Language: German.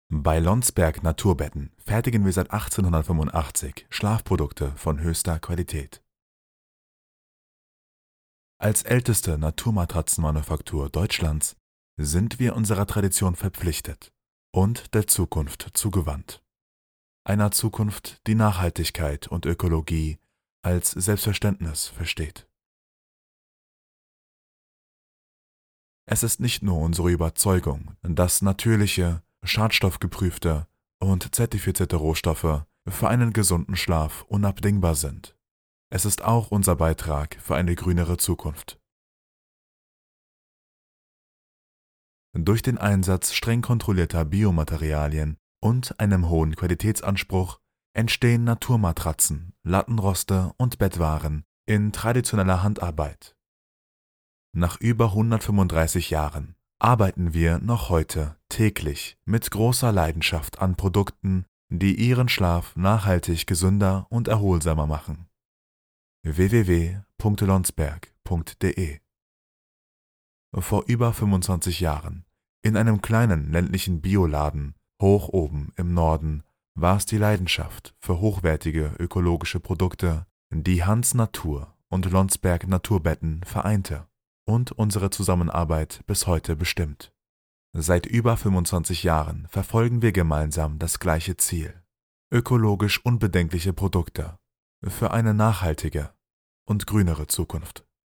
Bei Lonsberg Naturbetten fertigen wir seit 1885 Schlafprodukte von höchster Qualität. Als älteste Naturmatratzenmanufaktur Deutschlands sind wir unserer Tradition verpflichtet und der Zukunft zugewandt. Einer Zukunft, die Nachhaltigkeit und Ökologie als Selbstverständnis versteht. Es ist nicht nur unsere Überzeugung, dass natürliche, schadstoffgeprüfte und zertifizierte Rohstoffe für einen gesunden Schlaf unabdingbar sind. Es ist auch unser Beitrag für eine grünere Zukunft. Durch den Einsatz streng kontrollierter Biomaterialien und einem hohen Qualitätsanspruch entstehen Naturmatratzen, Lattenroste und Bettwaren in traditioneller Handarbeit. Nach über 135 Jahren arbeiten wir noch heute täglich mit großer Leidenschaft an Produkten, die Ihren Schlaf nachhaltig gesünder und erholsamer machen. www.lonsberg.de Vor über 25 Jahren, in einem kleinen ländlichen Bioladen, hoch oben im Norden, war es die Leidenschaft für hochwertige ökologische Produkte, die Hans Natur und Lonsberg Naturbetten vereinte und unsere Zusammenarbeit bis heute bestimmt. Seit über 25 Jahren verfolgen wir gemeinsam das gleiche Ziel: ökologisch unbedenkliche Produkte für eine nachhaltige und grünere Zukunft.